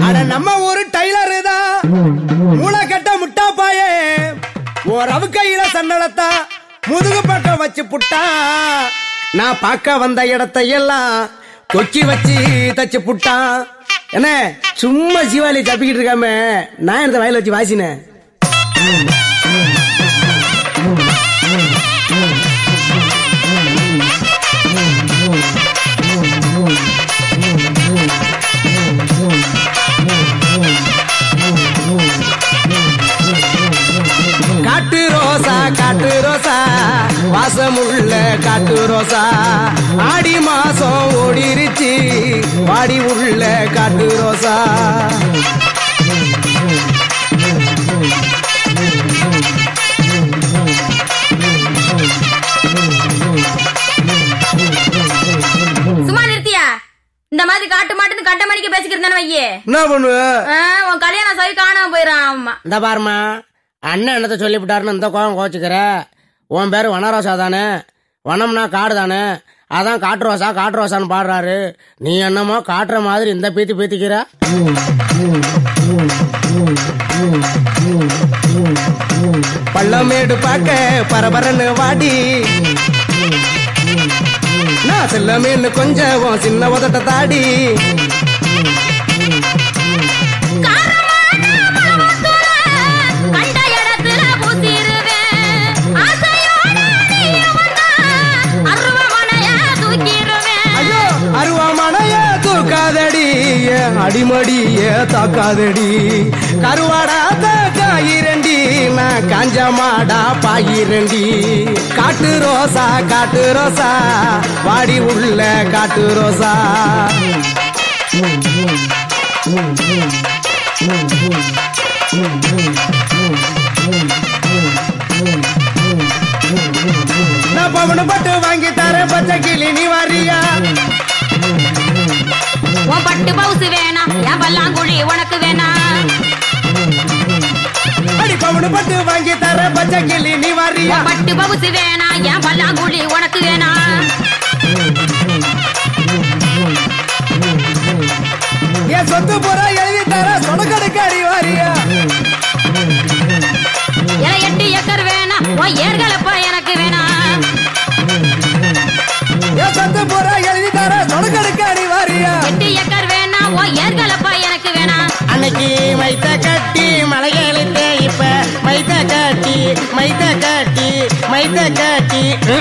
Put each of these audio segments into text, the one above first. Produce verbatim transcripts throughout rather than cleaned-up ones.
அட நம்ம ஊரு டைலரு தான் மூளை கட்ட முட்டா பாயே ஒரு அவு கையில சன்னலத்தா முதுகு பக்கம் வச்சு புட்டா நான் பார்க்க வந்த இடத்தையெல்லாம் கொக்கி வச்சு தச்சு புட்டா. என்ன சும்மா ஜீவாலி தப்பிக்கிட்டு இருக்காம நான் இந்த வயல வச்சு வாசினேன். காட்டு ரோசா காட்டு ரோசா வாசமுள்ள காட்டு ரோசா ஆடி மாசம் ஓடிருச்சு வாடி உள்ள காட்டு ரோசா. சும்மா நிறுத்தியா? இந்த மாதிரி காட்டு மாட்டு கட்ட மணிக்கு பேசிக்கிறேன் வையே. என்ன பண்ணுவ? உன் கல்யாணம் சவி காணாம போயிடான். இந்த பாருமா அண்ணன் என்னத்த சொல்லிவிட்டாருன்னு இந்த கோவம் கோச்சுக்கிற. உன் பேரு வனரோசா தானே, வனம்னா காடு தானே, அதான் காட்டு ரோசா காட்டு ரோசான்னு பாடுறாரு. நீ என்னமோ காட்டுற மாதிரி இந்த பீத்தி பீத்திக்கிற. பள்ளமேடு பாக்க பரபரன்னு வாடி நான் செல்லமேன்னு கொஞ்சம் சின்ன உதட்ட தாடி. அடிமடிய தாக்காதடி கருவாடா தாக்காயிரண்டி நான் காஞ்ச மாடா பாயிரண்டி. காட்டு ரோசா காட்டு ரோசா வாடி உள்ள காட்டு ரோசா. நான் பவனு பட்டு வாங்கி தர பச்சை கிளி நீ வாரியா? உன் பட்டு பவுசு வேணா என் பல்லாங்குழி உனக்கு வேணா. அடி பவனு பட்டு வாங்கி தர பச்சை கிளி நீ வாரியா? பட்டு பவுசு வேணா என் பல்லாங்குழி உனக்கு வேணா. என் சொத்து போற எழுதி தர சொடக்கடுக்கு அடி வாரியா? எட்டு ஏக்கர் வேணா உன் ஏர்களப்பா எனக்கு வேணா. என் சொத்து போற எழுதி தர சொடக்கடுக்கு அடி வாரியா? எட்டு ஏக்கர் வேணா உன் ஏர்களப்பா எனக்கு வேணா. அன்னைக்கு மைத்த கட்டி மலையெழுத்த இப்ப மைத்த கட்டி மைத்த கட்டி மைத்த கட்டி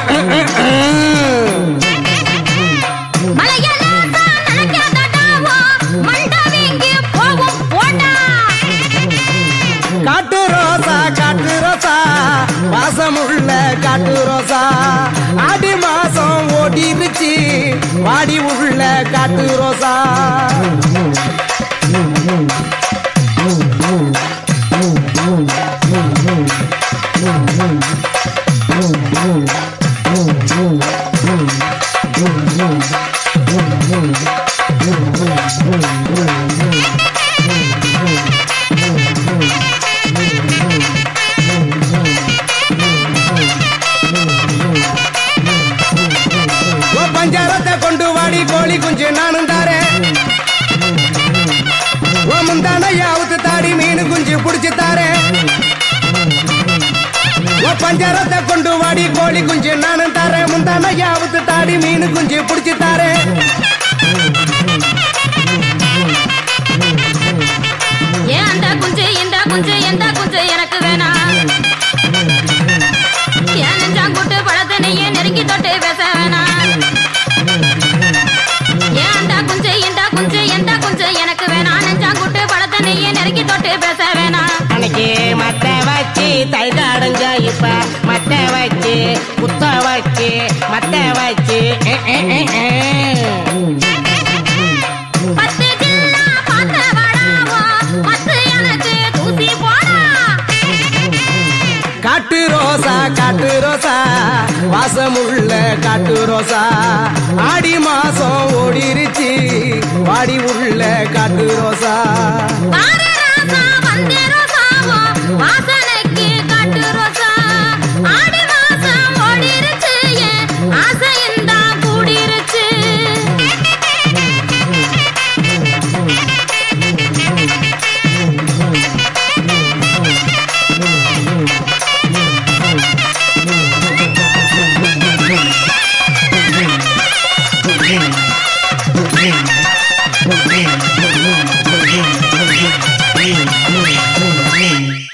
காட்டு ரோசா காட்டு ரோசா வாசமுள்ள காட்டு ரோசா ஆடி மாசம் ஓடிருச்சு வாடி உள்ள காட்டு ரோசா. பஞ்சாரத்தை கொண்டு வாடி கோழி குஞ்சு நானும் தாரேன். முந்தானையாவுத்து தாடி மீனு குஞ்சு புடிச்சு தாரேன். பஞ்சாரத்தை கொண்டு வாடி கோழி குஞ்சு நானும் தாரேன். முந்தானையாவுத்து தாடி மீனு குஞ்சு புடிச்சு தாரேன். ஏன் அந்த குஞ்சு இந்த குஞ்சு எந்த குஞ்சு எனக்கு வேணா. ஏன் நெஞ்சாங்குட்டு பழத்தனையே நெருங்கி தொட்டு பேச வேணா. ஏன் அந்த குஞ்சு இந்த குஞ்சு எந்த குஞ்சு எனக்கு வேணா. நெஞ்சாங்குட்டு பழத்தனையே நெருங்கி தொட்டு பேச வேணா. அன்னைக்கு மத்த வச்சு தைத அடைஞ்ச இப்ப மத்த வச்சு குத்த வச்சு மத்த வச்சு பத்து ஜில்லா பாத்த வடாவோ பத்து எனக்கு தூசி போடா. காட்டு ரோசா காட்டு ரோசா வாசமுள்ள காட்டு ரோசா ஆடி மாசம் ஓடிருச்சு வாடி உள்ள காட்டு ரோசா. வாசனைக்கு காட்டு ரோசா ஆடி மாசம் ஓடிருச்சு ஆசையுந்தா கூடிருச்சு. Hey.